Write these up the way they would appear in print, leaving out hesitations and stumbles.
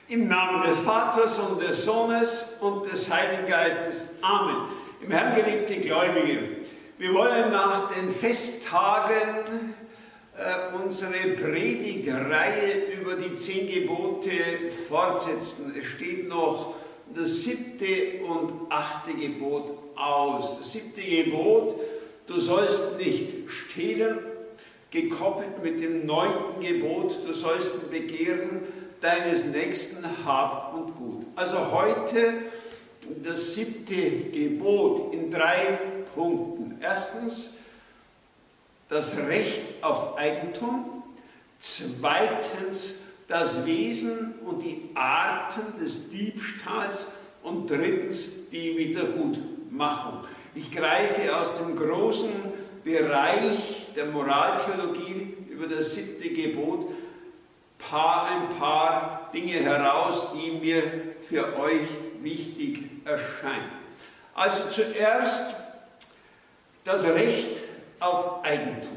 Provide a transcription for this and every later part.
Im Namen des Vaters und des Sohnes und des Heiligen Geistes. Amen. Im Herrn geliebte Gläubige, wir wollen nach den Festtagen unsere Predigtreihe über die 10 Gebote fortsetzen. Es steht noch das 7. und 8. Gebot aus. Das 7. Gebot, du sollst nicht stehlen, gekoppelt mit dem 9. Gebot, du sollst im Begehren deines Nächsten Hab und Gut. Also heute das 7. Gebot in 3 Punkten. Erstens, das Recht auf Eigentum. Zweitens, das Wesen und die Arten des Diebstahls. Und drittens, die Wiedergutmachung. Ich greife aus dem großen Bereich der Moraltheologie über das 7. Gebot ein paar Dinge heraus, die mir für euch wichtig erscheinen. Also zuerst das Recht auf Eigentum.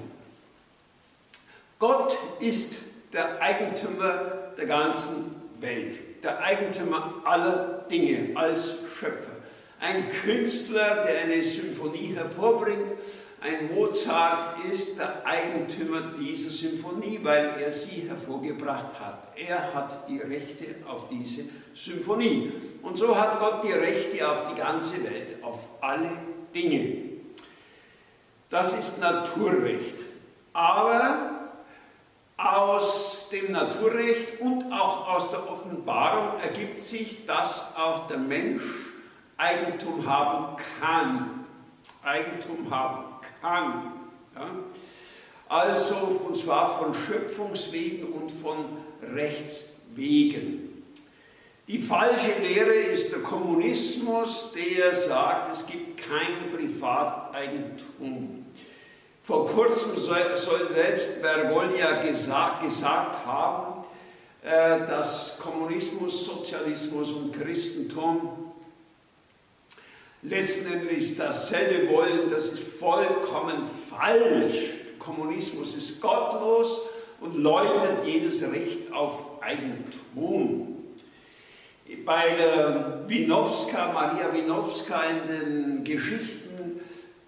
Gott ist der Eigentümer der ganzen Welt, der Eigentümer aller Dinge als Schöpfer. Ein Künstler, der eine Symphonie hervorbringt, ein Mozart ist der Eigentümer dieser Symphonie, weil er sie hervorgebracht hat. Er hat die Rechte auf diese Symphonie. Und so hat Gott die Rechte auf die ganze Welt, auf alle Dinge. Das ist Naturrecht. Aber aus dem Naturrecht und auch aus der Offenbarung ergibt sich, dass auch der Mensch Eigentum haben kann. Eigentum haben kann. Ja? Also, und zwar von Schöpfungswegen und von Rechtswegen. Die falsche Lehre ist der Kommunismus, der sagt, es gibt kein Privateigentum. Vor kurzem soll selbst Bergoglio gesagt haben, dass Kommunismus, Sozialismus und Christentum letzten Endes dasselbe wollen. Das ist vollkommen falsch. Kommunismus ist gottlos und leugnet jedes Recht auf Eigentum. Bei der Maria Winowska in den Geschichten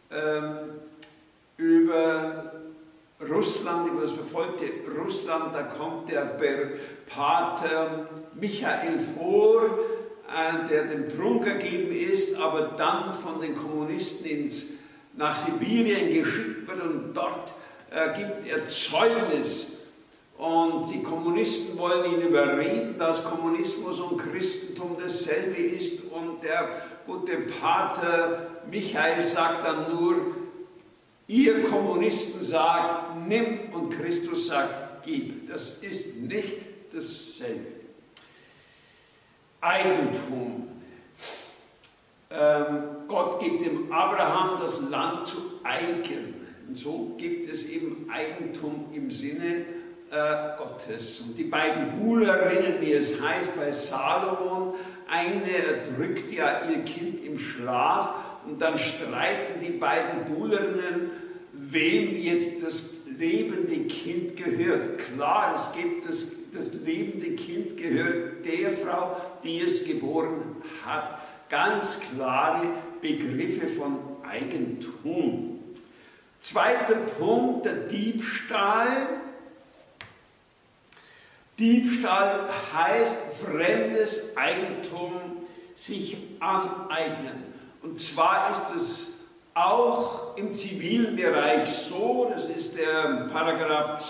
über Russland, über das verfolgte Russland, da kommt der Pater Michael vor, der dem Trunk ergeben ist, aber dann von den Kommunisten nach Sibirien geschickt wird und dort gibt er Zeugnis. Und die Kommunisten wollen ihn überreden, dass Kommunismus und Christentum dasselbe ist. Und der gute Pater Michael sagt dann nur, ihr Kommunisten sagt, nimm, und Christus sagt, gib. Das ist nicht dasselbe. Eigentum. Gott gibt dem Abraham das Land zu eigen. Und so gibt es eben Eigentum im Sinne Gottes. Und die beiden Buhlerinnen, wie es heißt bei Salomon, eine erdrückt ja ihr Kind im Schlaf und dann streiten die beiden Buhlerinnen, wem jetzt das lebende Kind gehört. Klar, es gibt das lebende Kind gehört der Frau, die es geboren hat. Ganz klare Begriffe von Eigentum. Zweiter Punkt, der Diebstahl. Diebstahl heißt fremdes Eigentum sich aneignen. Und zwar ist es auch im zivilen Bereich so, das ist der Paragraph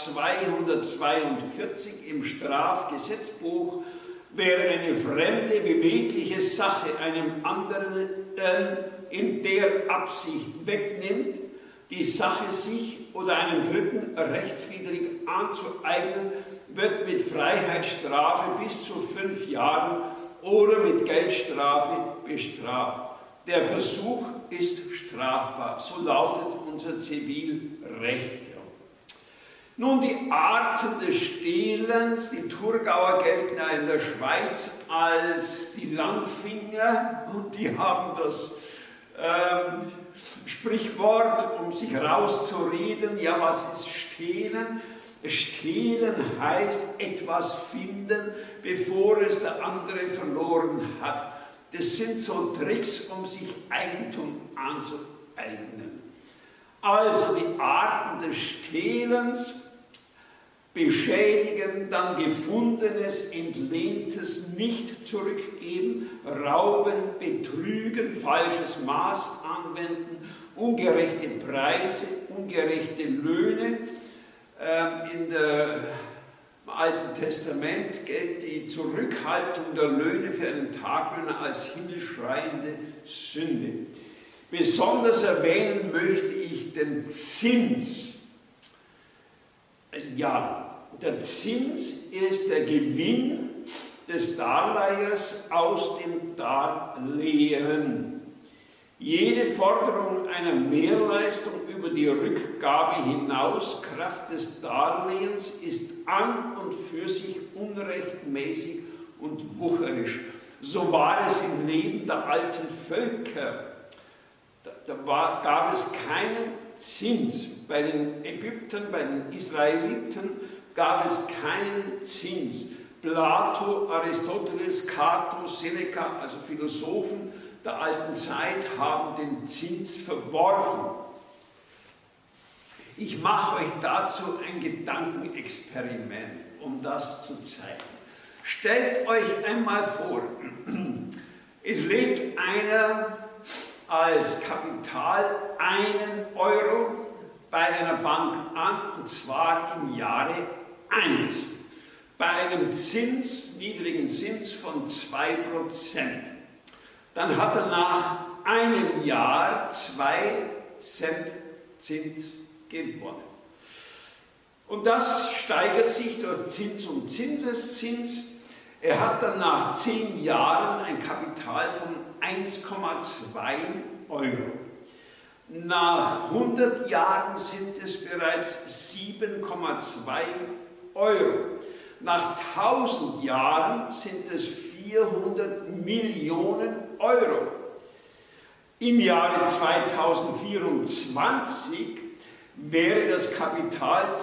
242 im Strafgesetzbuch, wer eine fremde, bewegliche Sache einem anderen in der Absicht wegnimmt, die Sache sich oder einem Dritten rechtswidrig anzueignen, wird mit Freiheitsstrafe bis zu 5 Jahren oder mit Geldstrafe bestraft. Der Versuch ist strafbar, so lautet unser Zivilrecht. Nun, die Arten des Stehlens, die Thurgauer gelten ja in der Schweiz als die Langfinger und die haben das Sprichwort, um sich rauszureden, was ist Stehlen? Stehlen heißt etwas finden, bevor es der andere verloren hat. Das sind so Tricks, um sich Eigentum anzueignen. Also die Arten des Stehlens: beschädigen, dann Gefundenes, Entlehntes nicht zurückgeben, rauben, betrügen, falsches Maß anwenden, ungerechte Preise, ungerechte Löhne. Im Alten Testament gilt die Zurückhaltung der Löhne für einen Taglöhner als himmelschreiende Sünde. Besonders erwähnen möchte ich den Zins. Ja, der Zins ist der Gewinn des Darleihers aus dem Darlehen. Jede Forderung einer Mehrleistung über die Rückgabe hinaus Kraft des Darlehens ist an und für sich unrechtmäßig und wucherisch. So war es im Leben der alten Völker. Gab es keinen Zins. Bei den Ägyptern, bei den Israeliten gab es keinen Zins. Plato, Aristoteles, Cato, Seneca, also Philosophen der alten Zeit, haben den Zins verworfen. Ich mache euch dazu ein Gedankenexperiment, um das zu zeigen. Stellt euch einmal vor, es legt einer als Kapital 1 Euro bei einer Bank an, und zwar im Jahre 1, bei einem niedrigen Zins von 2%. Dann hat er nach einem Jahr 2 Cent Zins gewonnen. Und das steigert sich durch Zins und Zinseszins. Er hat dann nach 10 Jahren ein Kapital von 1,2 Euro. Nach 100 Jahren sind es bereits 7,2 Euro. Nach 1000 Jahren sind es 400 Millionen Euro. Im Jahre 2024 wäre das Kapital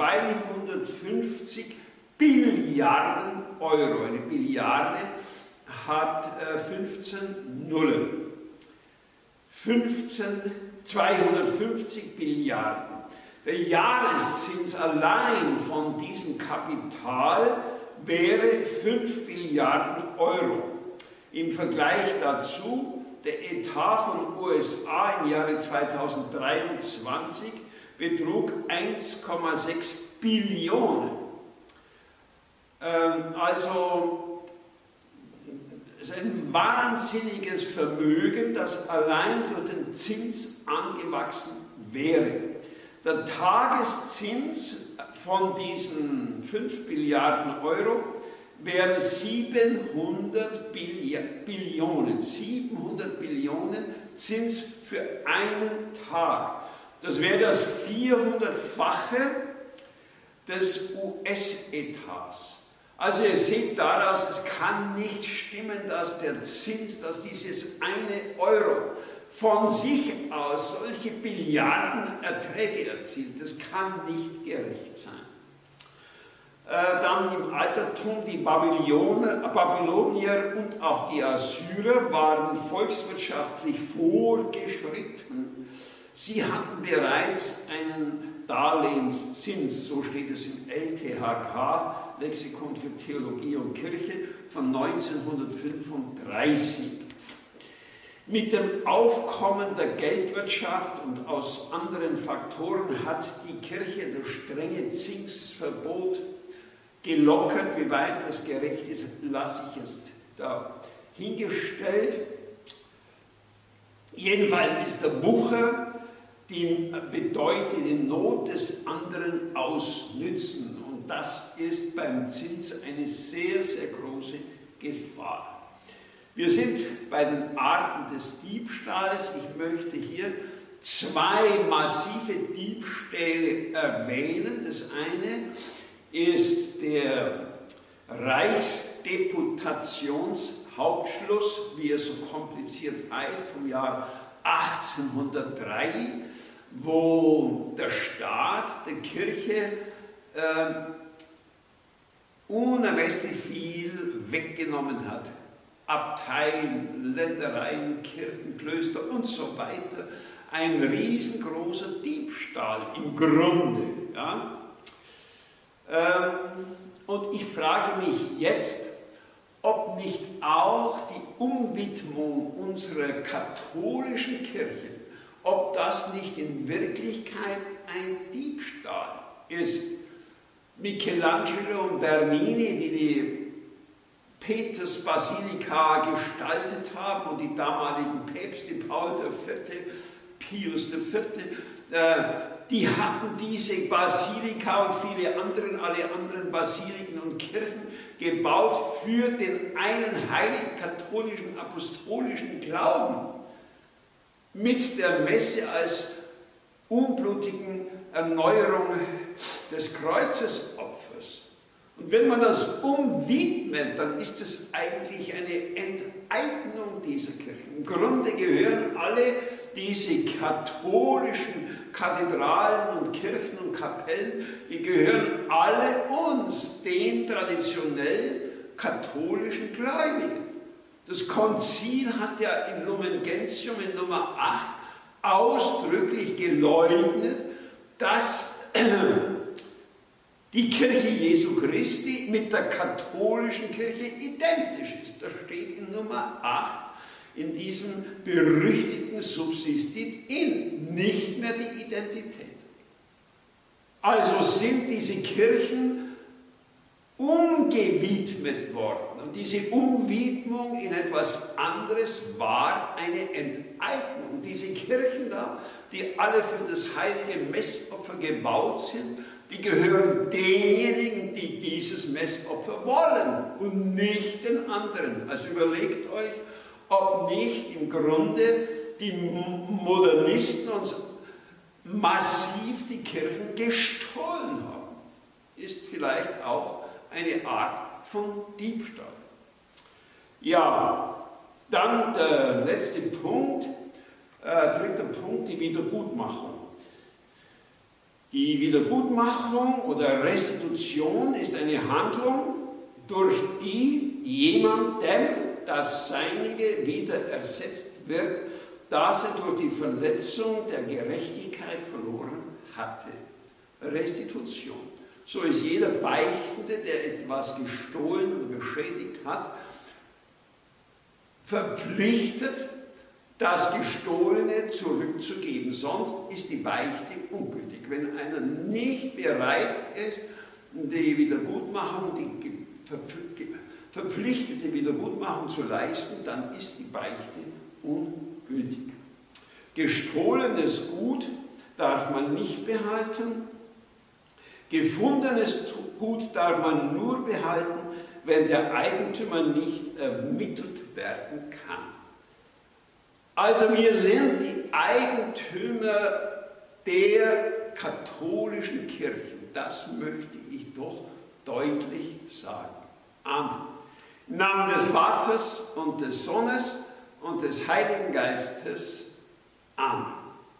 250 Billiarden Euro. Eine Billiarde hat 15 Nullen. 250 Billiarden. Der Jahreszins allein von diesem Kapital wäre 5 Billiarden Euro. Im Vergleich dazu, der Etat von USA im Jahre 2023 betrug 1,6 Billionen. Also es ist ein wahnsinniges Vermögen, das allein durch den Zins angewachsen wäre. Der Tageszins von diesen 5 Billiarden Euro wären 700 Billionen. 700 Billionen Zins für einen Tag. Das wäre das 400-fache des US-Etats. Also ihr seht daraus, es kann nicht stimmen, dass der Zins, dass dieses 1 Euro von sich aus solche Billiarden Erträge erzielt. Das kann nicht gerecht sein. Dann im Altertum die Babylonier und auch die Assyrer waren volkswirtschaftlich vorgeschritten. Sie hatten bereits einen Darlehenszins, so steht es im LTHK, Lexikon für Theologie und Kirche, von 1935. Mit dem Aufkommen der Geldwirtschaft und aus anderen Faktoren hat die Kirche das strenge Zinsverbot gelockert. Wie weit das gerecht ist, lasse ich jetzt dahingestellt. Jedenfalls ist der Wucher, die bedeutet die Not des anderen ausnützen. Und das ist beim Zins eine sehr, sehr große Gefahr. Wir sind bei den Arten des Diebstahls. Ich möchte hier 2 massive Diebstähle erwähnen. Das eine ist der Reichsdeputationshauptschluss, wie er so kompliziert heißt, vom Jahr 1803, wo der Staat der Kirche unermesslich viel weggenommen hat. Abteien, Ländereien, Kirchen, Klöster und so weiter. Ein riesengroßer Diebstahl im Grunde. Ja? Und ich frage mich jetzt, ob nicht auch die Umwidmung unserer katholischen Kirche, ob das nicht in Wirklichkeit ein Diebstahl ist. Michelangelo und Bernini, die Petersbasilika gestaltet haben und die damaligen Päpste, Paul IV., Pius IV., die hatten diese Basilika und alle anderen Basiliken und Kirchen gebaut für den einen heiligen katholischen apostolischen Glauben mit der Messe als unblutigen Erneuerung des Kreuzesopfers. Und wenn man das umwidmet, dann ist es eigentlich eine Enteignung dieser Kirchen. Im Grunde gehören alle diese katholischen Kathedralen und Kirchen und Kapellen, die gehören alle uns, den traditionell katholischen Gläubigen. Das Konzil hat ja in Lumen Gentium in Nummer 8 ausdrücklich geleugnet, dass die Kirche Jesu Christi mit der katholischen Kirche identisch ist. Das steht in Nummer 8 in diesem berüchtigten Subsistit in, nicht mehr die Identität. Also sind diese Kirchen umgewidmet worden. Und diese Umwidmung in etwas anderes war eine Enteignung. Diese Kirchen da, die alle für das heilige Messopfer gebaut sind, die gehören denjenigen, die dieses Messopfer wollen und nicht den anderen. Also überlegt euch, ob nicht im Grunde die Modernisten uns massiv die Kirchen gestohlen haben. Ist vielleicht auch eine Art von Diebstahl. Ja, dann der letzte Punkt, dritter Punkt, die Wiedergutmachung. Die Wiedergutmachung oder Restitution ist eine Handlung, durch die jemandem das Seinige wieder ersetzt wird, das er durch die Verletzung der Gerechtigkeit verloren hatte. Restitution. So ist jeder Beichtende, der etwas gestohlen oder beschädigt hat, verpflichtet, das Gestohlene zurückzugeben. Sonst ist die Beichte ungültig. Wenn einer nicht bereit ist, die Wiedergutmachung, die verpflichtete Wiedergutmachung zu leisten, dann ist die Beichte ungültig. Gestohlenes Gut darf man nicht behalten. Gefundenes Gut darf man nur behalten, wenn der Eigentümer nicht ermittelt werden kann. Also wir sind die Eigentümer der katholischen Kirchen. Das möchte ich doch deutlich sagen. Amen. Im Namen des Vaters und des Sohnes und des Heiligen Geistes. Amen.